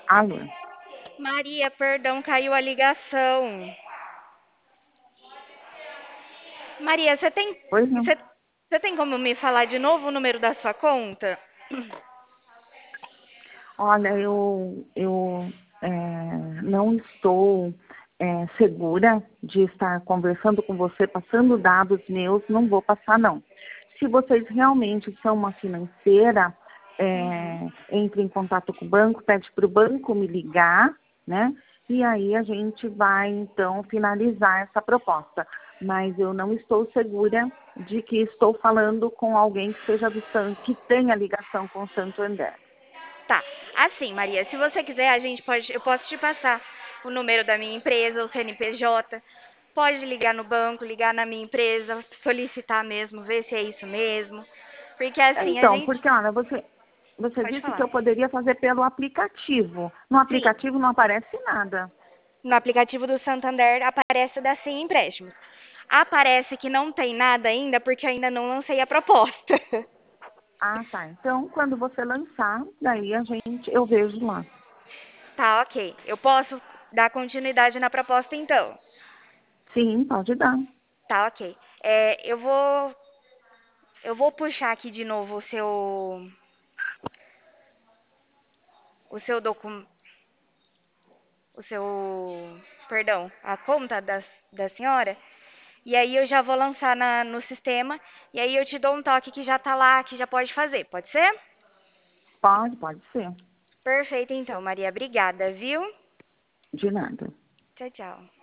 Alô? Maria, perdão, caiu a ligação. Maria, Pois não. você tem como me falar de novo o número da sua conta? Olha, não estou segura de estar conversando com você, passando dados meus, não vou passar, não. Se vocês realmente são uma financeira, Uhum. entre em contato com o banco, pede para o banco me ligar, né? E aí a gente vai, então, finalizar essa proposta. Mas eu não estou segura de que estou falando com alguém que seja que tenha ligação com o Santander. Tá. Assim, Maria, se você quiser, eu posso te passar o número da minha empresa, o CNPJ. Pode ligar no banco, ligar na minha empresa, solicitar mesmo, ver se é isso mesmo. Porque assim, a Então, gente porque, olha, você pode disse que falar. eu poderia fazer pelo aplicativo. No Sim, aplicativo não aparece nada. no aplicativo do Santander aparece da Sim Empréstimos. Aparece que não tem nada ainda porque ainda não lancei a proposta. Ah, tá. Então, quando você lançar, daí eu vejo lá. Tá, ok. Eu posso dar continuidade na proposta então. Sim, pode dar. Tá, ok. Eu vou puxar aqui de novo o seu documento, o seu, perdão, a conta da senhora. E aí eu já vou lançar no sistema. E aí eu te dou um toque que já tá lá, que já pode fazer. Pode ser? Pode ser. Perfeito, então, Maria. Obrigada, viu? De nada. Tchau, tchau.